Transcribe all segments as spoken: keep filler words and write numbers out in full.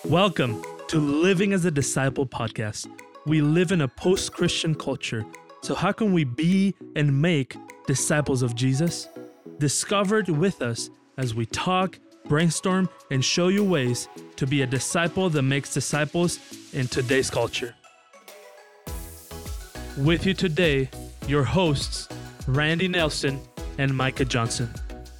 Welcome to Living as a Disciple podcast. We live in a post-Christian culture, so how can we be and make disciples of Jesus? Discover it with us as we talk, brainstorm, and show you ways to be a disciple that makes disciples in today's culture. With you today, your hosts, Randy Nelson and Micah Johnson.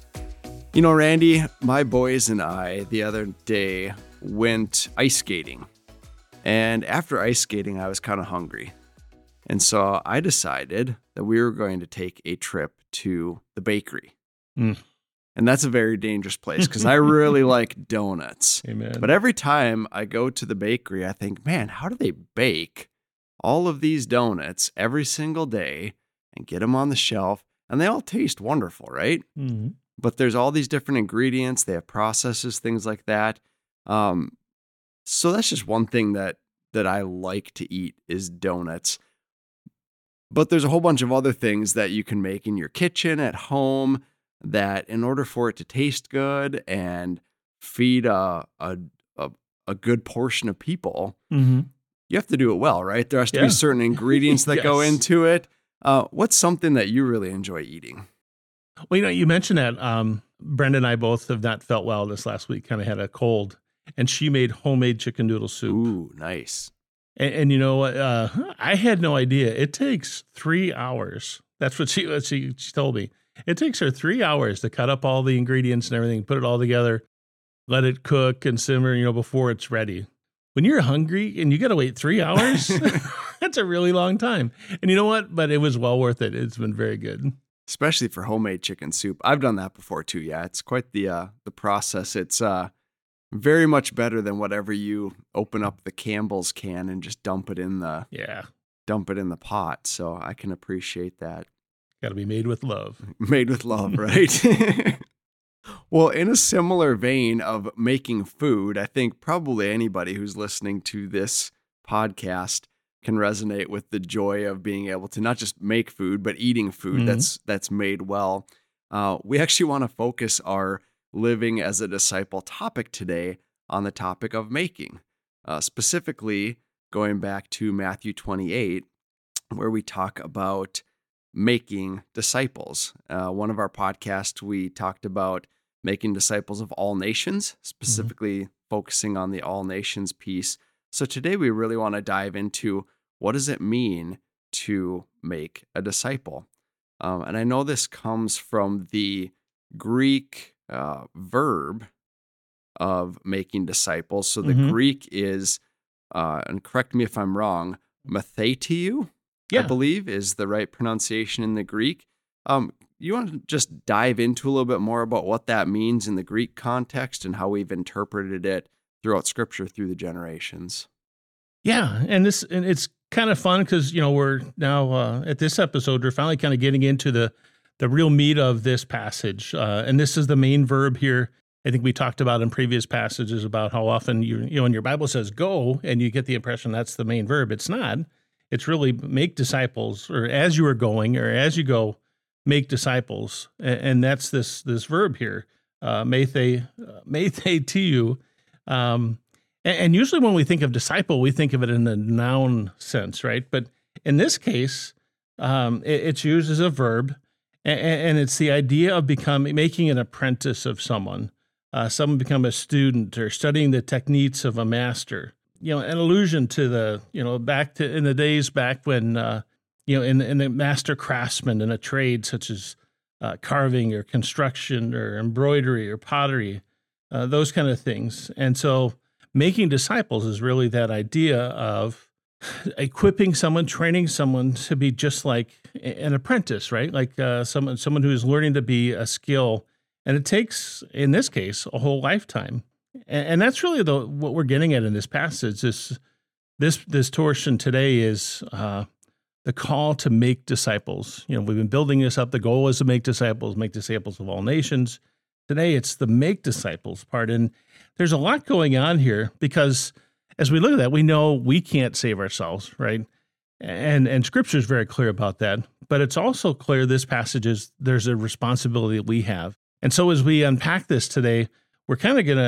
You know, Randy, my boys and I the other day went ice skating. And after ice skating, I was kind of hungry. And so I decided that we were going to take a trip to the bakery. Mm. And that's a very dangerous place because I really like donuts. Amen. But every time I go to the bakery, I think, man, how do they bake all of these donuts every single day and get them on the shelf? And they all taste wonderful, right? Mm-hmm. But there's all these different ingredients. They have processes, things like that. Um, so that's just one thing that that I like to eat is donuts. But there's a whole bunch of other things that you can make in your kitchen at home that in order for it to taste good and feed a a, a, a good portion of people, Mm-hmm. you have to do it well, right? There has to Yeah. be certain ingredients that go Yes. into it. Uh, what's something that you really enjoy eating? Well, you know, you mentioned that um, Brenda and I both have not felt well this last week, kind of had a cold, and she made homemade chicken noodle soup. Ooh, nice. And, and you know what? Uh, I had no idea. It takes three hours. That's what she, what she she told me. It takes her three hours to cut up all the ingredients and everything, put it all together, let it cook and simmer, you know, before it's ready. When you're hungry and you got to wait three hours, that's a really long time. And you know what? But it was well worth it. It's been very good. Especially for homemade chicken soup. I've done that before too. Yeah, it's quite the uh, the process. It's uh, very much better than whatever you open up the Campbell's can and just dump it in the Yeah. dump it in the pot. So I can appreciate that. Got to be made with love. Made with love, right? Well, in a similar vein of making food, I think probably anybody who's listening to this podcast can resonate with the joy of being able to not just make food, but eating food Mhm. that's that's made well. Uh, we actually want to focus our living as a disciple topic today on the topic of making, uh, specifically going back to Matthew twenty-eight, where we talk about making disciples. Uh, one of our podcasts, we talked about making disciples of all nations, specifically focusing on the all nations piece. So today we really want to dive into what does it mean to make a disciple? Um, and I know this comes from the Greek uh, verb of making disciples. So the Mhm. Greek is, uh, and correct me if I'm wrong, matheteu, I Yeah. believe is the right pronunciation in the Greek. Um, you want to just dive into a little bit more about what that means in the Greek context and how we've interpreted it throughout Scripture through the generations? Yeah, and this and it's kind of fun because you know we're now uh, at this episode we're finally kind of getting into the the real meat of this passage, uh, and this is the main verb here. I think we talked about in previous passages about how often you you know when your Bible says go and you get the impression that's the main verb. It's not. It's really make disciples, or as you are going, or as you go, make disciples, and, and that's this this verb here, uh, methe uh, methe to you. Um, And usually when we think of disciple, we think of it in the noun sense, right? But in this case, um, it, it's used as a verb, and, and it's the idea of becoming, making an apprentice of someone, uh, someone become a student or studying the techniques of a master. You know, an allusion to the, you know, back to in the days back when, uh, you know, in, in the master craftsman in a trade such as uh, carving or construction or embroidery or pottery, uh, those kind of things. And so making disciples is really that idea of equipping someone, training someone to be just like an apprentice, right? Like uh, someone someone who is learning to be a skill, and it takes, in this case, a whole lifetime. And, and that's really the what we're getting at in this passage. This this this portion today is uh, the call to make disciples. You know, we've been building this up. The goal is to make disciples, make disciples of all nations. Today, it's the make disciples part. And there's a lot going on here because as we look at that, we know we can't save ourselves, right? And and Scripture is very clear about that. But it's also clear this passage is there's a responsibility that we have. And so as we unpack this today, we're kind of going to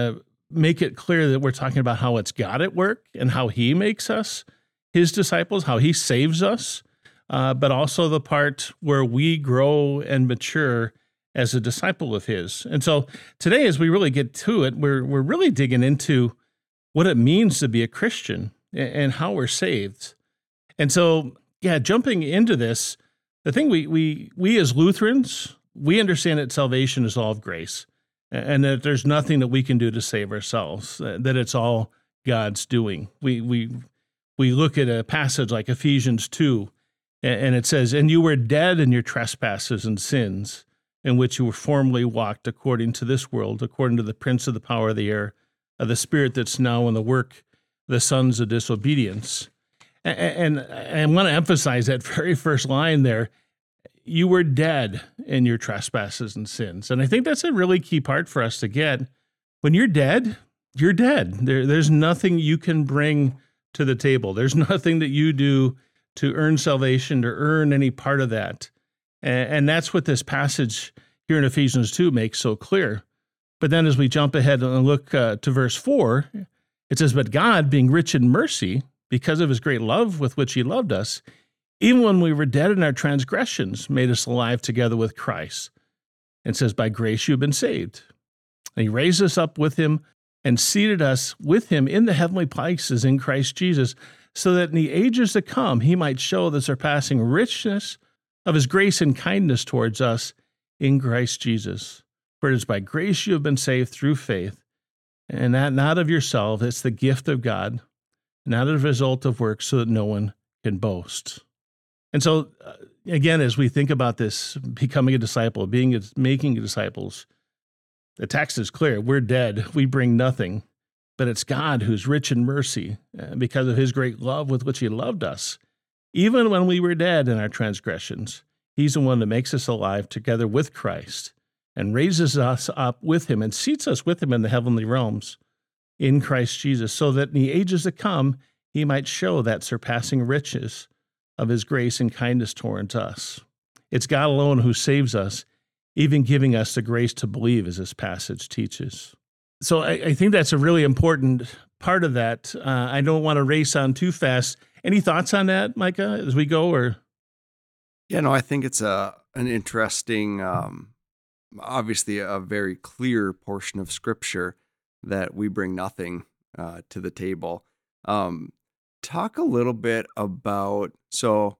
make it clear that we're talking about how it's God at work and how he makes us his disciples, how he saves us, uh, but also the part where we grow and mature as a disciple of his. And so today, as we really get to it, we're we're really digging into what it means to be a Christian and how we're saved. And so, yeah, jumping into this, the thing we we we as Lutherans, we understand that salvation is all of grace, and that there's nothing that we can do to save ourselves, that it's all God's doing. We we we look at a passage like Ephesians two, and it says, "And you were dead in your trespasses and sins, in which you were formerly walked according to this world, according to the prince of the power of the air, of the spirit that's now in the work, the sons of disobedience." And, and I want to emphasize that very first line there. You were dead in your trespasses and sins. And I think that's a really key part for us to get. When you're dead, you're dead. There, there's nothing you can bring to the table. There's nothing that you do to earn salvation, to earn any part of that. And, and that's what this passage here in Ephesians two makes so clear. But then as we jump ahead and look uh, to verse four, it says, "But God, being rich in mercy, because of his great love with which he loved us, even when we were dead in our transgressions, made us alive together with Christ." And says, "By grace you have been saved." And he raised us up with him and seated us with him in the heavenly places in Christ Jesus, so that in the ages to come he might show the surpassing richness of his grace and kindness towards us in Christ Jesus. For it is by grace you have been saved through faith, and that not of yourself, it's the gift of God, not a result of works, so that no one can boast. And so, uh, again, as we think about this, becoming a disciple, being a, making disciples, the text is clear. We're dead. We bring nothing, but it's God who's rich in mercy uh, because of his great love with which he loved us. Even when we were dead in our transgressions, he's the one that makes us alive together with Christ and raises us up with him and seats us with him in the heavenly realms in Christ Jesus, so that in the ages to come, he might show that surpassing riches of his grace and kindness towards us. It's God alone who saves us, even giving us the grace to believe, as this passage teaches. So I, I think that's a really important part of that. Uh, I don't want to race on too fast. Any thoughts on that, Micah, as we go? Or Yeah, no, I think it's a an interesting, um, obviously a very clear portion of Scripture that we bring nothing uh, to the table. Um, talk a little bit about, so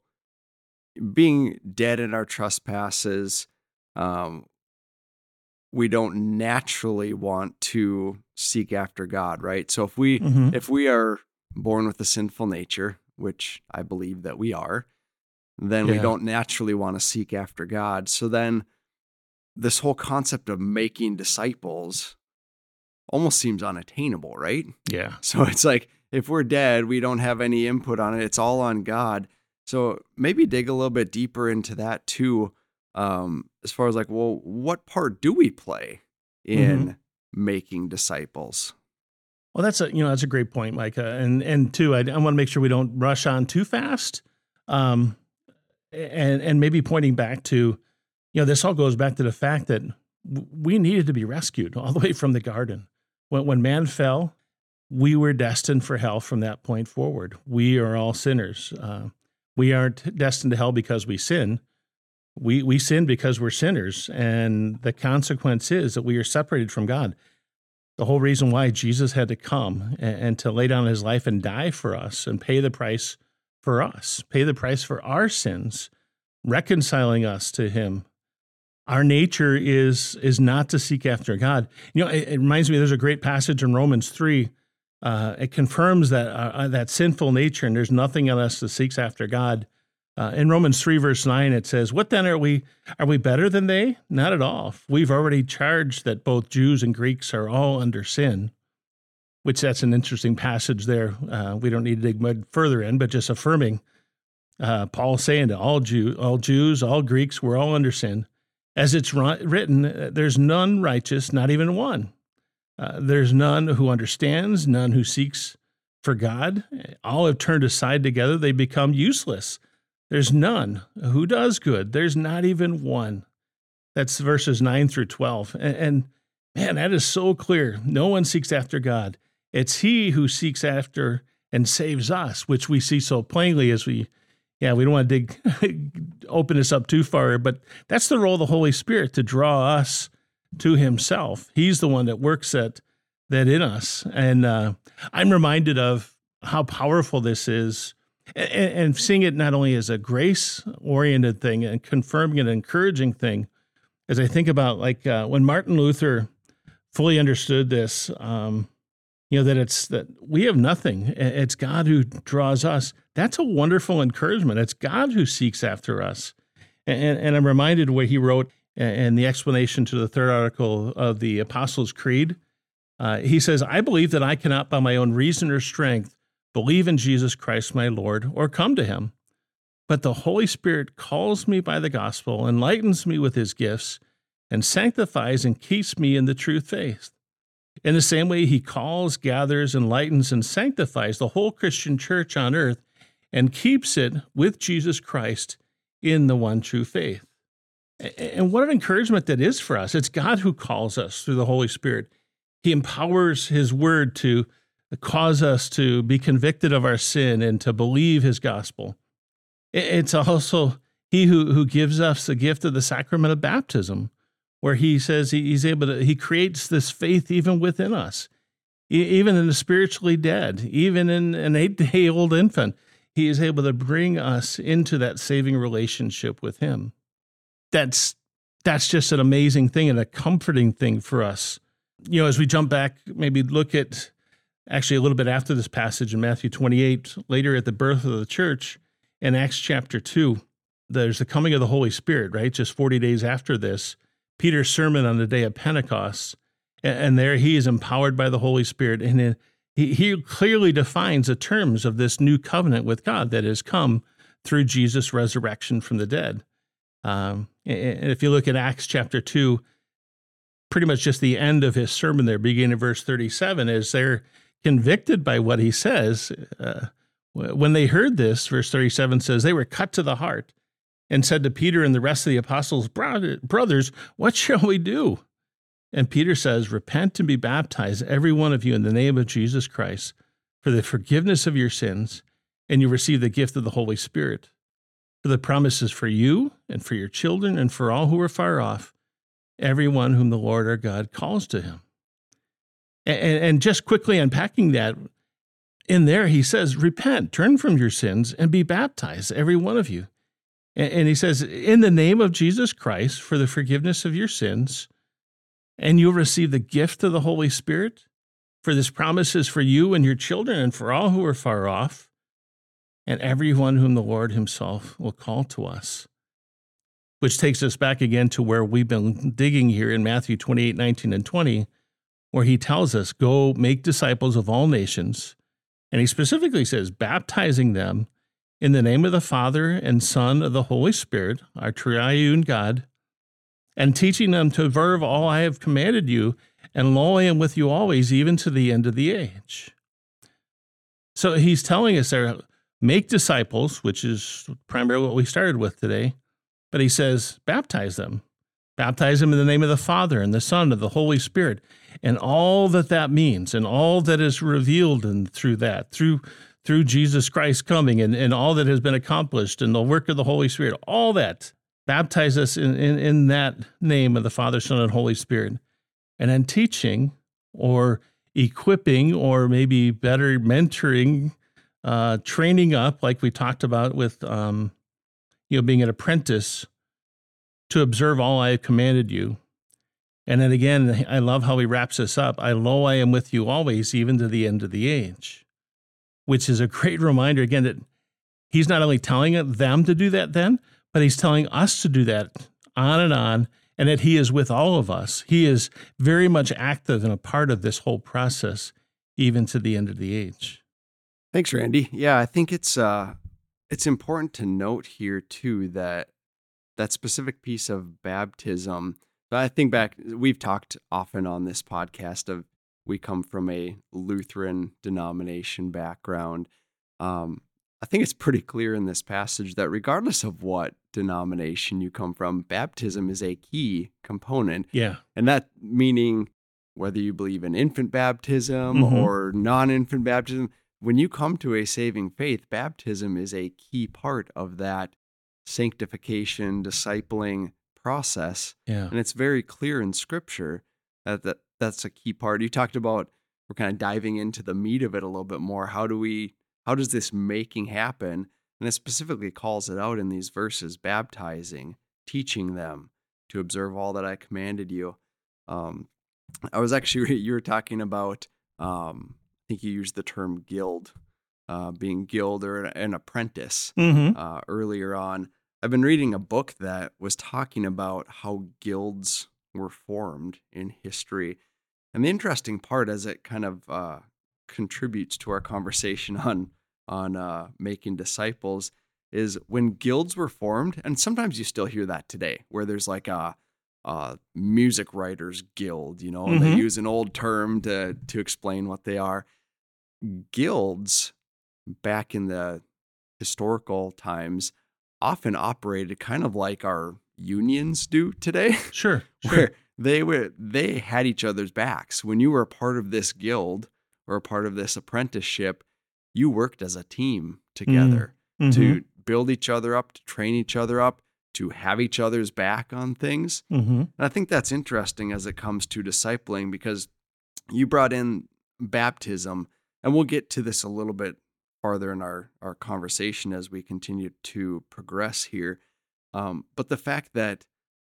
being dead in our trespasses, um, we don't naturally want to seek after God, right? So if we mm-hmm. if we are born with a sinful nature, which I believe that we are, then yeah. we don't naturally want to seek after God. So then this whole concept of making disciples almost seems unattainable, right? Yeah. So it's like, if we're dead, we don't have any input on it. It's all on God. So maybe dig a little bit deeper into that too, um, as far as like, well, what part do we play in mm-hmm. making disciples? Well, that's a, you know, that's a great point, Micah. And, and two, I, I want to make sure we don't rush on too fast. Um, and, and maybe pointing back to, you know, this all goes back to the fact that we needed to be rescued all the way from the garden. When, when man fell, we were destined for hell from that point forward. We are all sinners. Uh, we aren't destined to hell because we sin. We we sin because we're sinners, and the consequence is that we are separated from God. The whole reason why Jesus had to come and, and to lay down his life and die for us and pay the price for us, pay the price for our sins, reconciling us to him. Our nature is is not to seek after God. You know, it, it reminds me, there's a great passage in Romans three. Uh, it confirms that uh, that sinful nature, and there's nothing in us that seeks after God. Uh, in Romans three, verse nine, it says, "What then are we? Are we better than they? Not at all. We've already charged that both Jews and Greeks are all under sin," which that's an interesting passage there. Uh, we don't need to dig much further in, but just affirming uh, Paul saying to all Jew, all Jews, all Greeks, we're all under sin. As it's written, there's none righteous, not even one. Uh, there's none who understands, none who seeks for God. All have turned aside together. They become useless. There's none who does good. There's not even one. That's verses nine through twelve. And, and Man, that is so clear. No one seeks after God. It's he who seeks after and saves us, which we see so plainly as we, yeah, we don't want to dig, open this up too far, but that's the role of the Holy Spirit, to draw us to himself. He's the one that works that, that in us. And uh, I'm reminded of how powerful this is, and, and seeing it not only as a grace-oriented thing and confirming and encouraging thing, as I think about like uh, when Martin Luther fully understood this, um, you know, that it's that we have nothing. It's God who draws us. That's a wonderful encouragement. It's God who seeks after us. And, and I'm reminded what he wrote in the explanation to the third article of the Apostles' Creed. Uh, he says, I believe that I cannot by my own reason or strength believe in Jesus Christ my Lord or come to him. But the Holy Spirit calls me by the gospel, enlightens me with his gifts, and sanctifies and keeps me in the true faith. In the same way, he calls, gathers, enlightens, and sanctifies the whole Christian church on earth and keeps it with Jesus Christ in the one true faith. And what an encouragement that is for us. It's God who calls us through the Holy Spirit. He empowers his word to cause us to be convicted of our sin and to believe his gospel. It's also he who, who gives us the gift of the sacrament of baptism, where he says he's able to, he creates this faith even within us, even in the spiritually dead, even in an eight-day-old infant. He is able to bring us into that saving relationship with him. That's that's just an amazing thing and a comforting thing for us. You know, as we jump back, maybe look at actually a little bit after this passage in Matthew twenty-eight, later at the birth of the church, in Acts chapter two, there's the coming of the Holy Spirit, right? Just forty days after this, Peter's sermon on the day of Pentecost, and there he is empowered by the Holy Spirit, and he, he clearly defines the terms of this new covenant with God that has come through Jesus' resurrection from the dead. Um, and if you look at Acts chapter two, pretty much just the end of his sermon there, beginning in verse thirty-seven, as they're convicted by what he says. Uh, when they heard this, verse thirty-seven says, they were cut to the heart and said to Peter and the rest of the apostles, brothers, what shall we do? And Peter says, repent and be baptized, every one of you, in the name of Jesus Christ, for the forgiveness of your sins, and you receive the gift of the Holy Spirit. For the promise is for you and for your children and for all who are far off, everyone whom the Lord our God calls to him. And, and just quickly unpacking that, in there he says, repent, turn from your sins, and be baptized, every one of you. And, and he says, in the name of Jesus Christ, for the forgiveness of your sins, and you'll receive the gift of the Holy Spirit. For this promise is for you and your children and for all who are far off, and everyone whom the Lord himself will call to us. Which takes us back again to where we've been digging here in Matthew twenty-eight, nineteen, and twenty, where he tells us, go make disciples of all nations. And he specifically says, baptizing them in the name of the Father and Son of the Holy Spirit, our triune God, and teaching them to observe all I have commanded you, and lo, I am with you always, even to the end of the age. So he's telling us there, make disciples, which is primarily what we started with today, but he says, baptize them. Baptize them in the name of the Father and the Son and the Holy Spirit, and all that that means, and all that is revealed in, through that, through through Jesus Christ coming, and, and all that has been accomplished, and the work of the Holy Spirit, all that. Baptize us in, in, in that name of the Father, Son, and Holy Spirit. And then teaching, or equipping, or maybe better mentoring, uh, training up, like we talked about with, um, you know, being an apprentice, to observe all I have commanded you. And then again, I love how he wraps this up. I lo, I am with you always, even to the end of the age, which is a great reminder, again, that he's not only telling them to do that then, but he's telling us to do that on and on, and that he is with all of us. He is very much active and a part of this whole process, even to the end of the age. Thanks, Randy. Yeah, I think it's uh, it's important to note here, too, that that specific piece of baptism, I think back, we've talked often on this podcast of we come from a Lutheran denomination background. Um, I think it's pretty clear in this passage that regardless of what denomination you come from, baptism is a key component. Yeah. And that meaning whether you believe in infant baptism Mhm. or non-infant baptism, when you come to a saving faith, baptism is a key part of that sanctification, discipling process. Yeah. And it's very clear in Scripture that, that that's a key part. You talked about, we're kind of diving into the meat of it a little bit more. How do we, how does this making happen? And it specifically calls it out in these verses: baptizing, teaching them to observe all that I commanded you. Um, I was actually, you were talking about, um, I think you used the term guild, uh, being guild or an, an apprentice Mm-hmm. uh, earlier on. I've been reading a book that was talking about how guilds were formed in history. And the interesting part, as it kind of uh, contributes to our conversation on, on uh, making disciples, is when guilds were formed, and sometimes you still hear that today, where there's like a, uh, music writers guild, you know, and they Mhm. use an old term to to explain what they are. Guilds back in the historical times often operated kind of like our unions do today, Sure. Sure. where they were they had each other's backs. When you were a part of this guild or a part of this apprenticeship, you worked as a team together Mhm. to build each other up, to train each other up, to have each other's back on things. Mm-hmm. And I think that's interesting as it comes to discipling, because you brought in baptism, and we'll get to this a little bit farther in our, our conversation as we continue to progress here. Um, but the fact that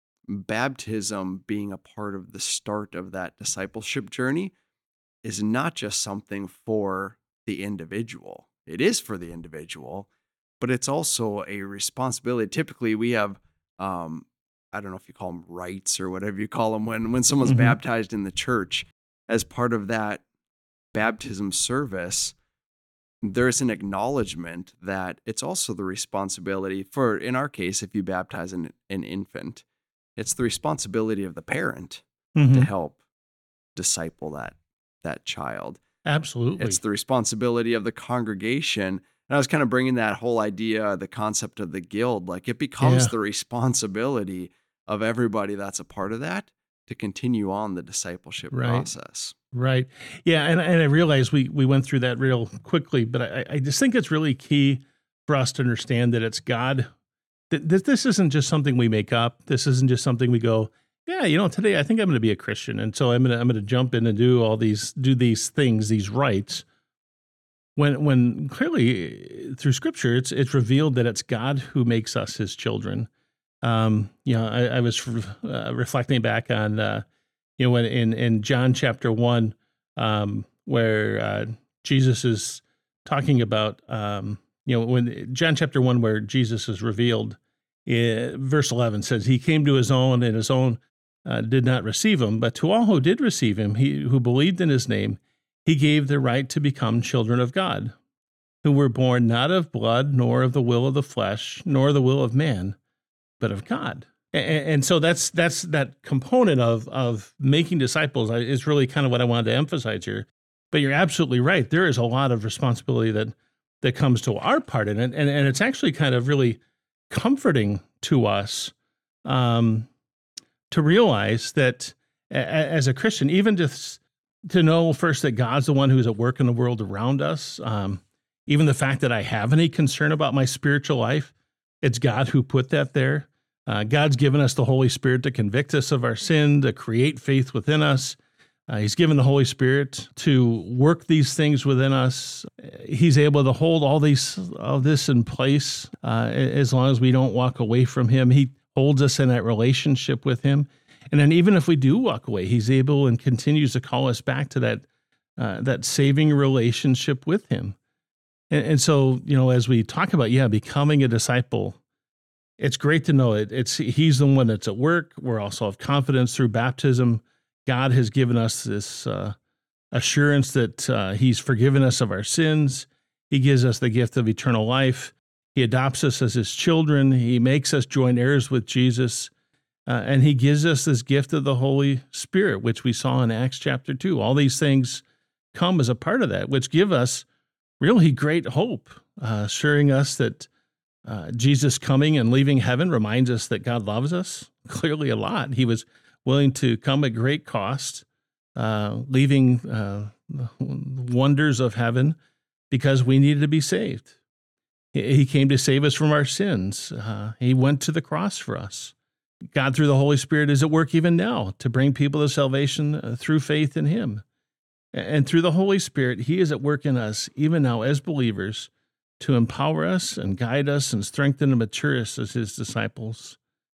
baptism being a part of the start of that discipleship journey is not just something for the individual. It is for the individual, but it's also a responsibility. Typically, we have, um, I don't know if you call them rites or whatever you call them, when, when someone's Mhm. baptized in the church, as part of that baptism service, there's an acknowledgement that it's also the responsibility for, in our case, if you baptize an, an infant, it's the responsibility of the parent Mm-hmm. to help disciple that that child. Absolutely. It's the responsibility of the congregation. And I was kind of bringing that whole idea, the concept of the guild, like it becomes Yeah. the responsibility of everybody that's a part of that to continue on the discipleship Right. process. Right. Yeah. And, and I realize we, we went through that real quickly, but I, I just think it's really key for us to understand that it's God. That this, this isn't just something we make up. This isn't just something we go, yeah, you know, today I think I'm going to be a Christian. And so I'm going to, I'm going to jump in and do all these, do these things, these rites. When, when clearly through Scripture, it's, it's revealed that it's God who makes us His children. Um, you know, I, I was uh, reflecting back on, uh, you know, when in, in John chapter one, um, where uh, Jesus is talking about, um, you know, when John chapter one, where Jesus is revealed, uh, verse eleven says, He came to His own, and His own uh, did not receive Him, but to all who did receive Him, he who believed in His name, He gave the right to become children of God, who were born not of blood, nor of the will of the flesh, nor the will of man, but of God. And, and so that's that's that component of of making disciples is really kind of what I wanted to emphasize here. But you're absolutely right. There is a lot of responsibility that that comes to our part in it, and and it's actually kind of really comforting to us um, to realize that a, as a Christian, even just to know first that God's the one who's at work in the world around us. Um, even the fact that I have any concern about my spiritual life, it's God who put that there. Uh, God's given us the Holy Spirit to convict us of our sin, to create faith within us. Uh, he's given the Holy Spirit to work these things within us. He's able to hold all these, all this in place uh, as long as we don't walk away from Him. He holds us in that relationship with Him. And then even if we do walk away, He's able and continues to call us back to that uh, that saving relationship with Him. And, and so, you know, as we talk about, yeah, becoming a disciple, it's great to know it. It's He's the one that's at work. We're also have confidence through baptism. God has given us this uh, assurance that uh, He's forgiven us of our sins. He gives us the gift of eternal life. He adopts us as His children. He makes us joint heirs with Jesus. Uh, and He gives us this gift of the Holy Spirit, which we saw in Acts chapter two. All these things come as a part of that, which give us really great hope, uh, assuring us that uh, Jesus coming and leaving heaven reminds us that God loves us clearly a lot. He was willing to come at great cost uh, leaving uh, the wonders of heaven because we needed to be saved. He he came to save us from our sins. Uh, he went to the cross for us. God, through the Holy Spirit, is at work even now to bring people to salvation uh, through faith in him. And through the Holy Spirit, he is at work in us, even now as believers, to empower us and guide us and strengthen and mature us as his disciples.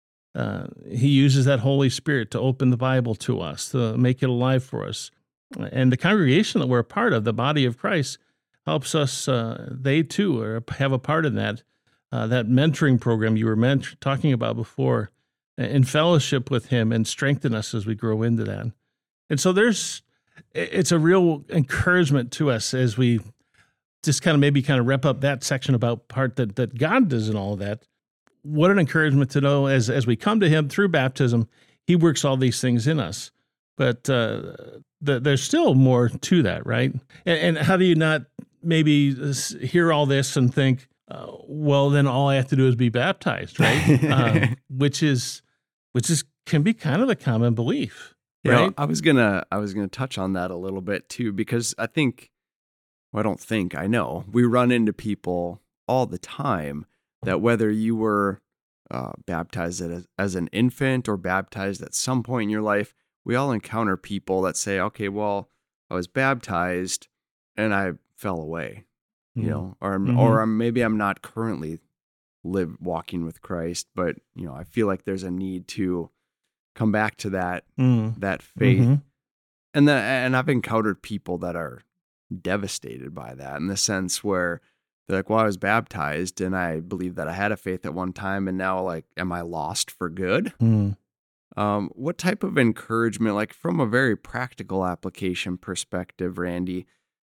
Uh, he uses that Holy Spirit to open the Bible to us, to make it alive for us. And the congregation that we're a part of, the body of Christ, helps us. Uh, they too are, have a part in that. Uh, that mentoring program you were ment- talking about before, in fellowship with him and strengthen us as we grow into that. And so there's, it's a real encouragement to us as we just kind of maybe kind of wrap up that section about part that, that God does in all of that. What an encouragement to know as, as we come to him through baptism, he works all these things in us. But uh, the, there's still more to that, right? And, and how do you not maybe hear all this and think, uh, well, then all I have to do is be baptized, right? uh, which is, which is can be kind of a common belief, right? You know, I was gonna, I was gonna touch on that a little bit too, because I think, well, I don't think, I know we run into people all the time that whether you were uh, baptized as, as an infant or baptized at some point in your life, we all encounter people that say, okay, well, I was baptized and I fell away, you know, or Mm-hmm. or maybe I'm not currently live walking with Christ, but you know, I feel like there's a need to come back to that Mm. that faith. Mm-hmm. And the, and I've encountered people that are devastated by that in the sense where they're like, well, I was baptized and I believe that I had a faith at one time, and now, like, am I lost for good? Mm. Um, what type of encouragement, like from a very practical application perspective, Randy,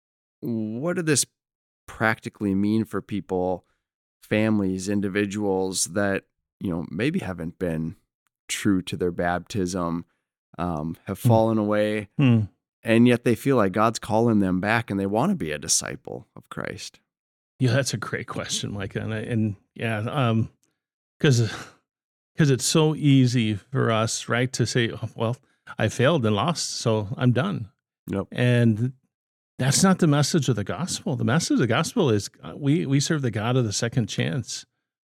what did this practically mean for people, families, individuals that, you know, maybe haven't been true to their baptism, um, have fallen away, Mm. and yet they feel like God's calling them back and they want to be a disciple of Christ? Yeah, that's a great question, Micah. And, I, and yeah, um, because because it's so easy for us, right, to say, oh, well, I failed and lost, so I'm done. Yep. And that's not the message of the gospel. The message of the gospel is uh, we we serve the God of the second chance.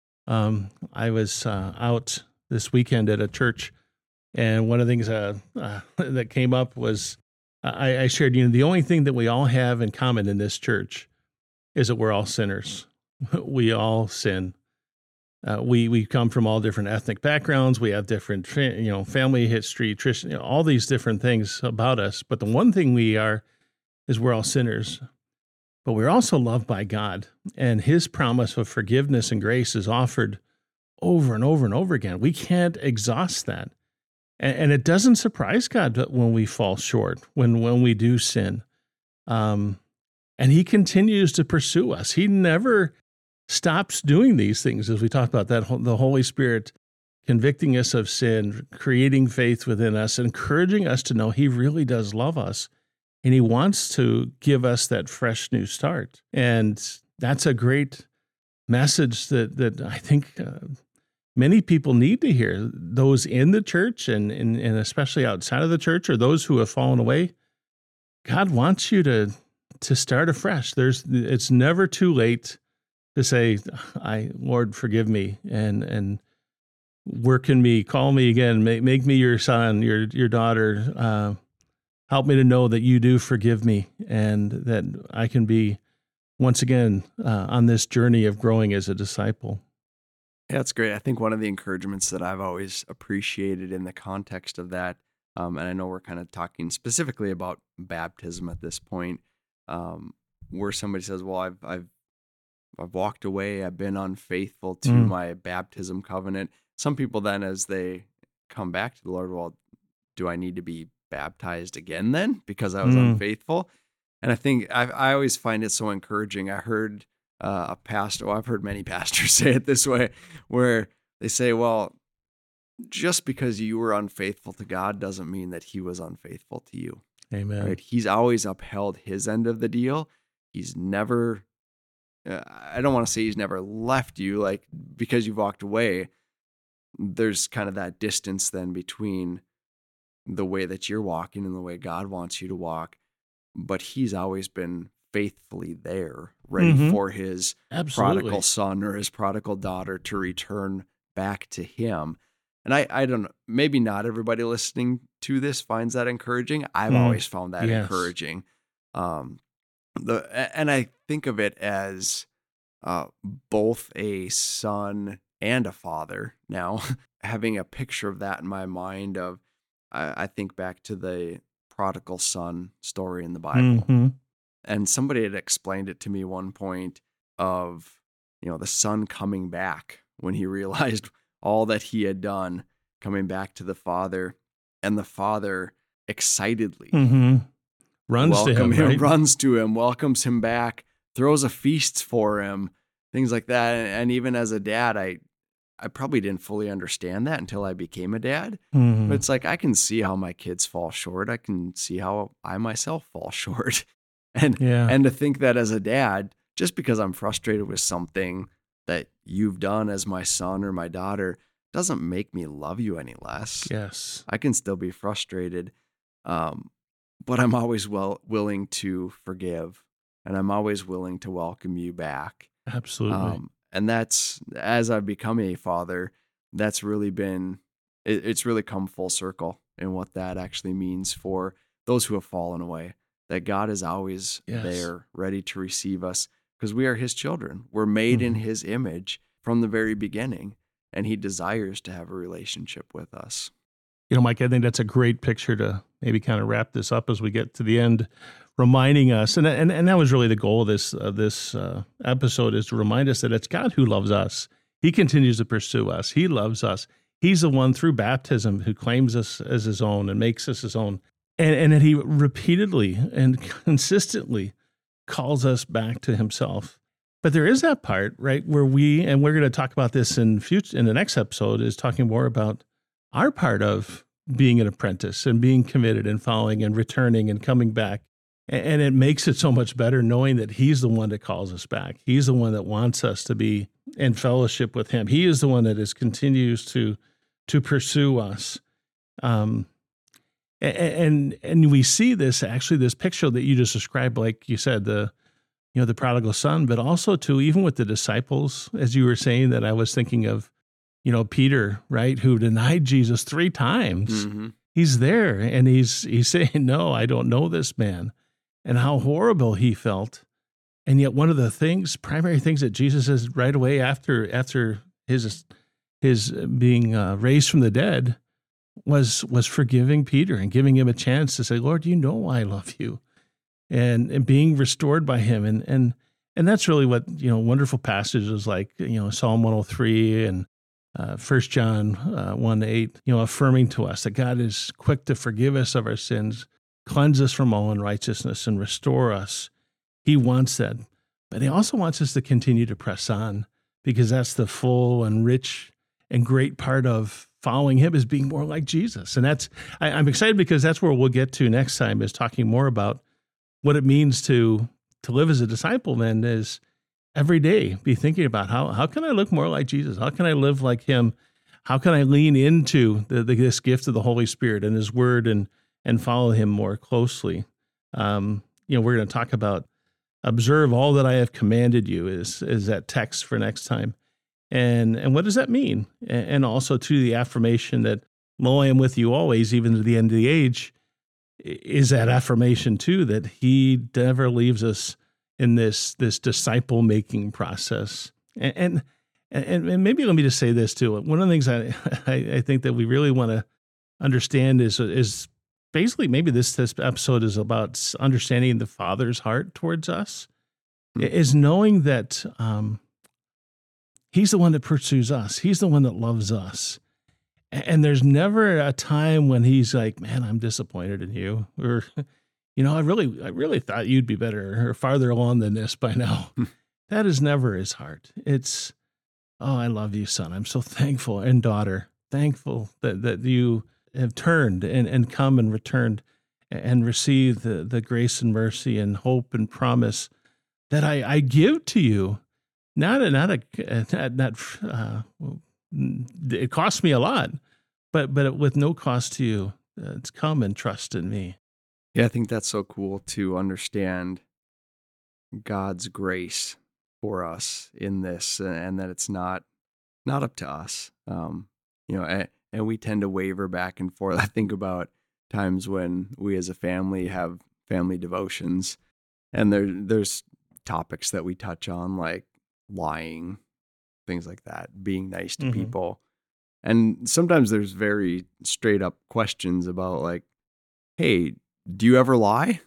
Um, I was uh, out this weekend at a church, and one of the things uh, uh, that came up was I, I shared, you know, the only thing that we all have in common in this church is that we're all sinners. We all sin. Uh, we we come from all different ethnic backgrounds. We have different, fa- you know, family history, tradition, you know, all these different things about us. But the one thing we are is we're all sinners. But we're also loved by God, and his promise of forgiveness and grace is offered over and over and over again. We can't exhaust that. And, and it doesn't surprise God that when we fall short, when, when we do sin. Um, and he continues to pursue us. He never stops doing these things, as we talked about, that the Holy Spirit convicting us of sin, creating faith within us, encouraging us to know he really does love us. And he wants to give us that fresh new start. And that's a great message that that I think uh, many people need to hear, those in the church and, and, and especially outside of the church, or those who have fallen away. God wants you to to start afresh. There's it's never too late to say, I Lord, forgive me, and and work in me, call me again, make make me your son, your your daughter. Uh, Help me to know that you do forgive me, and that I can be, once again, uh, on this journey of growing as a disciple. Yeah, that's great. I think one of the encouragements that I've always appreciated in the context of that, um, and I know we're kind of talking specifically about baptism at this point, um, where somebody says, well, I've, I've, I've walked away, I've been unfaithful to Mm. my baptism covenant. Some people then, as they come back to the Lord, well, do I need to be baptized again then because I was Mm. unfaithful? And I think I, I always find it so encouraging. I heard uh, a pastor, well, I've heard many pastors say it this way, where they say, well, just because you were unfaithful to God doesn't mean that he was unfaithful to you. Amen. Right? He's always upheld his end of the deal. He's never, uh, I don't want to say he's never left you, like because you've walked away. There's kind of that distance then between the way that you're walking and the way God wants you to walk, but he's always been faithfully there, ready Mhm. for his Absolutely. prodigal son or his prodigal daughter to return back to him. And I, I don't know, maybe not everybody listening to this finds that encouraging. I've Mm, always found that yes. encouraging. Um, the and I think of it as uh, both a son and a father now, having a picture of that in my mind of, I, I think back to the prodigal son story in the Bible. Mhm. And somebody had explained it to me one point of, you know, the son coming back when he realized all that he had done, coming back to the father, and the father excitedly Mhm. Runs to welcome him, him, right? runs to him, welcomes him back, throws a feast for him, things like that. And, and even as a dad, I I probably didn't fully understand that until I became a dad. But Mhm. it's like I can see how my kids fall short. I can see how I myself fall short. And Yeah. and to think that as a dad, just because I'm frustrated with something that you've done as my son or my daughter doesn't make me love you any less. Yes. I can still be frustrated. Um, but I'm always well willing to forgive, and I'm always willing to welcome you back. Absolutely. Um, and that's, as I've become a father, that's really been, it, it's really come full circle in what that actually means for those who have fallen away, that God is always Yes. there, ready to receive us, because we are his children. We're made in Mhm. his image from the very beginning, and he desires to have a relationship with us. You know, Mike, I think that's a great picture to maybe kind of wrap this up as we get to the end, reminding us, and and, and that was really the goal of this of this uh, episode, is to remind us that it's God who loves us. He continues to pursue us. He loves us. He's the one through baptism who claims us as his own and makes us his own, and and that he repeatedly and consistently calls us back to himself. But there is that part, right, where we, and we're going to talk about this in future in the next episode, is talking more about our part of being an apprentice and being committed and following and returning and coming back. And it makes it so much better knowing that he's the one that calls us back. He's the one that wants us to be in fellowship with him. He is the one that is continues to to pursue us. Um, and and we see this, actually, this picture that you just described, like you said, the you know the prodigal son, but also too, even with the disciples, as you were saying, that I was thinking of, you know, Peter, right, who denied Jesus three times. Mm-hmm. He's there and he's he's saying, no, I don't know this man, and how horrible he felt. And yet one of the things, primary things that Jesus says right away after after his his being uh, raised from the dead was was forgiving Peter and giving him a chance to say, Lord, you know I love you, and and being restored by him. And and and that's really what, you know, wonderful passages like, you know, Psalm one oh three and Uh, First John uh, one eight, you know, affirming to us that God is quick to forgive us of our sins, cleanse us from all unrighteousness, and restore us. He wants that, but he also wants us to continue to press on, because that's the full and rich and great part of following him, is being more like Jesus. And that's, I, I'm excited because that's where we'll get to next time, is talking more about what it means to to live as a disciple. Then is every day be thinking about how how can I look more like Jesus? How can I live like him? How can I lean into the, the, this gift of the Holy Spirit and his word and and follow him more closely? Um, you know, we're going to talk about observe all that I have commanded you is is that text for next time. And and what does that mean? And also to the affirmation that, lo, I am with you always, even to the end of the age, is that affirmation too, that he never leaves us in this this disciple making process. And, and and maybe let me just say this too. One of the things I I, I think that we really want to understand is is basically, maybe this this episode is about understanding the Father's heart towards us, mm-hmm. is knowing that um, he's the one that pursues us. He's the one that loves us. And there's never a time when he's like, man, I'm disappointed in you, or, you know, I really, I really thought you'd be better or farther along than this by now. That is never his heart. It's, oh, I love you, son. I'm so thankful, and daughter, thankful that, that you have turned and, and come and returned and received the, the grace and mercy and hope and promise that I, I give to you. Not a, not a, not, not uh, it cost me a lot, but, but with no cost to you. Uh, it's come and trust in me. Yeah, I think that's so cool to understand God's grace for us in this, and that it's not not up to us. Um, you know, and, and we tend to waver back and forth. I think about times when we as a family have family devotions, and there there's topics that we touch on, like lying, things like that, being nice to Mhm. people. And sometimes there's very straight up questions about, like, hey, do you ever lie?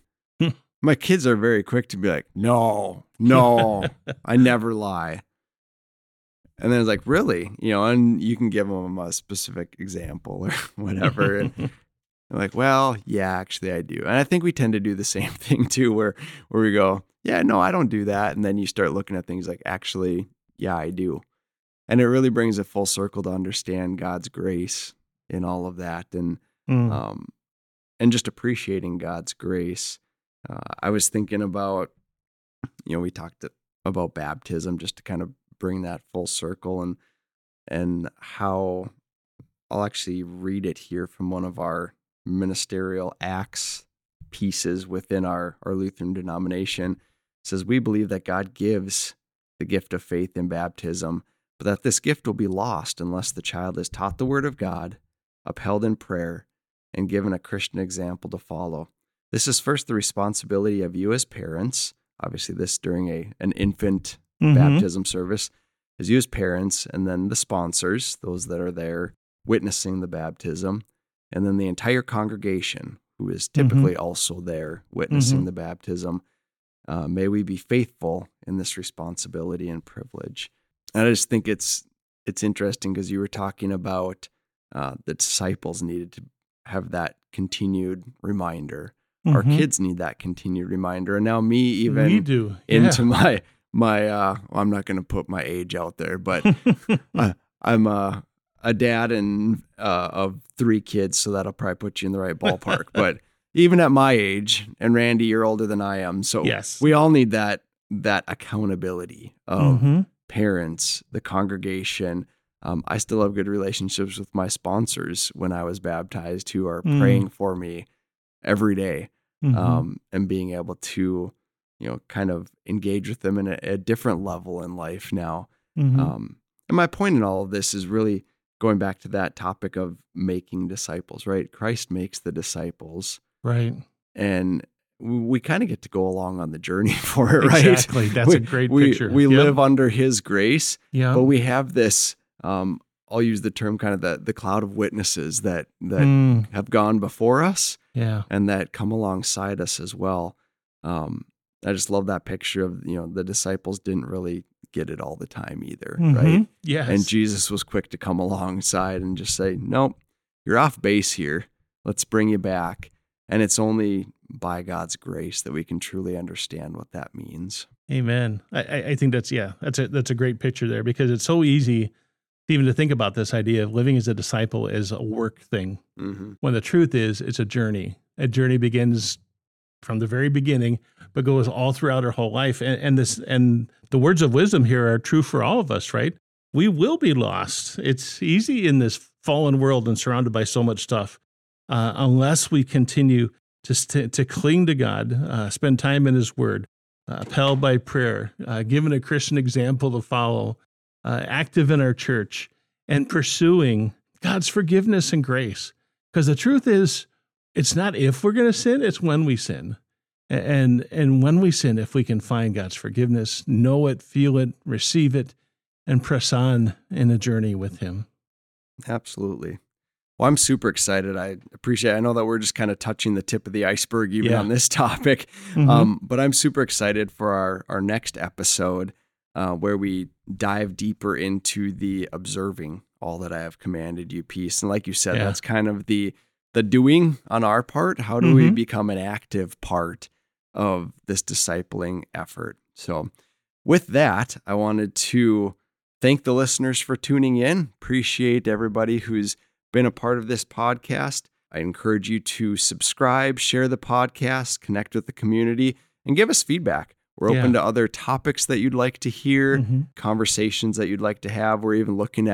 My kids are very quick to be like, no, no, I never lie. And then it's like, really? You know, and you can give them a specific example or whatever. And they're like, well, yeah, actually I do. And I think we tend to do the same thing too, where, where we go, yeah, no, I don't do that. And then you start looking at things like, actually, yeah, I do. And it really brings it full circle to understand God's grace in all of that. And, Mm. um, and just appreciating God's grace. Uh, I was thinking about, you know, we talked about baptism, just to kind of bring that full circle, and and how I'll actually read it here from one of our ministerial acts pieces within our, our Lutheran denomination. It says, we believe that God gives the gift of faith in baptism, but that this gift will be lost unless the child is taught the word of God, upheld in prayer, and given a Christian example to follow. This is first the responsibility of you as parents, obviously this during a an infant Mhm. baptism service, as you as parents, and then the sponsors, those that are there witnessing the baptism, and then the entire congregation, who is typically also there witnessing Mhm. the baptism. Uh, may we be faithful in this responsibility and privilege. And I just think it's it's interesting because you were talking about uh, the disciples needed to have that continued reminder. Our Mhm. kids need that continued reminder. And now me, even We do. into my, my uh, well, I'm not going to put my age out there, but I, I'm a, a dad and uh, of three kids, so that'll probably put you in the right ballpark. But even at my age, and Randy, you're older than I am, so Yes. we all need that that accountability of Mhm. parents, the congregation. Um, I still have good relationships with my sponsors when I was baptized, who are Mm. praying for me every day, Mhm. um, and being able to, you know, kind of engage with them in a, a different level in life now. Mhm. Um, and my point in all of this is really going back to that topic of making disciples, right? Christ makes the disciples, Right. and we kind of get to go along on the journey for it, right? Exactly. That's we, a great we, picture. We Yep. live under his grace, Yeah. but we have this, um, I'll use the term kind of the, the cloud of witnesses that, that Mm. have gone before us Yeah. and that come alongside us as well. Um, I just love that picture of, you know, the disciples didn't really get it all the time either, right? Mhm. Yes. And Jesus was quick to come alongside and just say, nope, you're off base here. Let's bring you back. And it's only by God's grace that we can truly understand what that means. Amen. I, I I think that's, yeah, that's a, that's a great picture there, because it's so easy even to think about this idea of living as a disciple as a work thing, Mm-hmm. when the truth is it's a journey. A journey begins from the very beginning, but goes all throughout our whole life. And, and this, and the words of wisdom here are true for all of us, right? We will be lost. It's easy in this fallen world and surrounded by so much stuff, uh, unless we continue to st- to cling to God, uh, spend time in His Word, uh, upheld by prayer, uh, given a Christian example to follow, uh, active in our church, and pursuing God's forgiveness and grace. Because the truth is, it's not if we're going to sin, it's when we sin. And, and when we sin, if we can find God's forgiveness, know it, feel it, receive it, and press on in a journey with Him. Absolutely. Well, I'm super excited. I appreciate it. I know that we're just kind of touching the tip of the iceberg even Yeah. on this topic, Mhm. um, but I'm super excited for our, our next episode uh, where we dive deeper into the observing all that I have commanded you piece. And like you said, Yeah. that's kind of the the doing on our part. How do we Mhm. become an active part of this discipling effort? So with that, I wanted to thank the listeners for tuning in. Appreciate everybody who's been a part of this podcast. I encourage you to subscribe, share the podcast, connect with the community, and give us feedback. We're open Yeah. to other topics that you'd like to hear, Mhm. conversations that you'd like to have. We're even looking at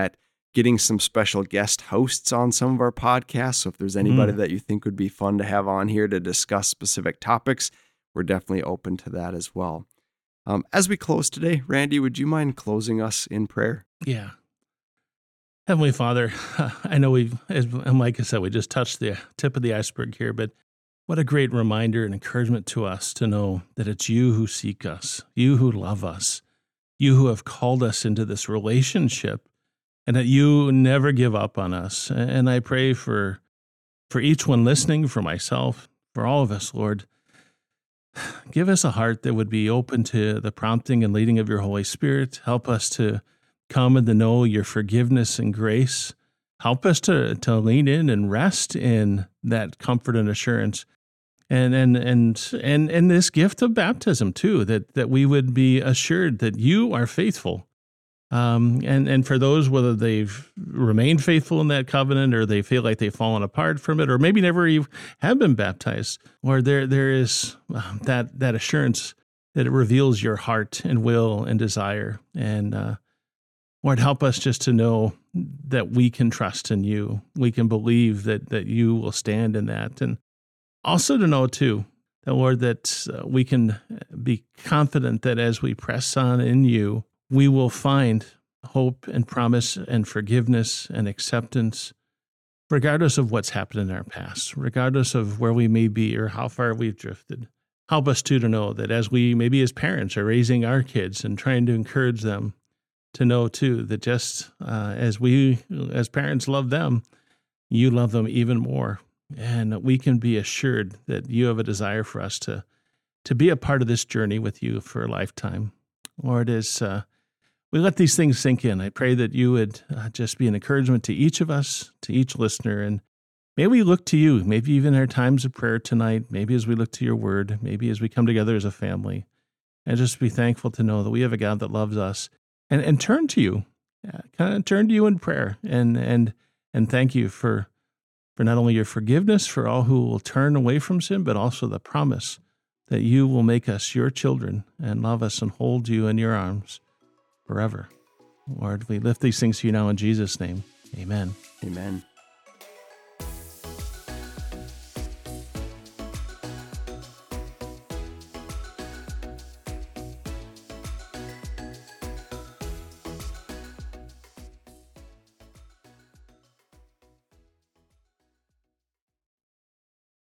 getting some special guest hosts on some of our podcasts. So if there's anybody mm. that you think would be fun to have on here to discuss specific topics, we're definitely open to that as well. Um, as we close today, Randy, would you mind closing us in prayer? Yeah. Heavenly Father, I know we've, as like I said, we just touched the tip of the iceberg here, but what a great reminder and encouragement to us to know that it's you who seek us, you who love us, you who have called us into this relationship, and that you never give up on us. And I pray for, for each one listening, for myself, for all of us, Lord, give us a heart that would be open to the prompting and leading of your Holy Spirit. Help us to come and to know your forgiveness and grace. Help us to, to lean in and rest in that comfort and assurance. And and and and and this gift of baptism too, that that we would be assured that you are faithful. Um, and, and for those, whether they've remained faithful in that covenant or they feel like they've fallen apart from it, or maybe never even have been baptized, or there there is um, that that assurance that it reveals your heart and will and desire. And uh, Lord, help us just to know that we can trust in you. We can believe that that you will stand in that. And also to know, too, that, Lord, that uh, we can be confident that as we press on in you, we will find hope and promise and forgiveness and acceptance, regardless of what's happened in our past, regardless of where we may be or how far we've drifted. Help us, too, to know that as we, maybe as parents, are raising our kids and trying to encourage them, to know, too, that just uh, as we, as parents, love them, you love them even more. And we can be assured that you have a desire for us to, to be a part of this journey with you for a lifetime. Lord, as uh, we let these things sink in, I pray that you would uh, just be an encouragement to each of us, to each listener, and may we look to you, maybe even in our times of prayer tonight, maybe as we look to your word, maybe as we come together as a family, and just be thankful to know that we have a God that loves us, and, and turn to you, uh, kind of turn to you in prayer, and and and thank you for, for not only your forgiveness for all who will turn away from sin, but also the promise that you will make us your children and love us and hold you in your arms forever. Lord, we lift these things to you now in Jesus' name. Amen. Amen.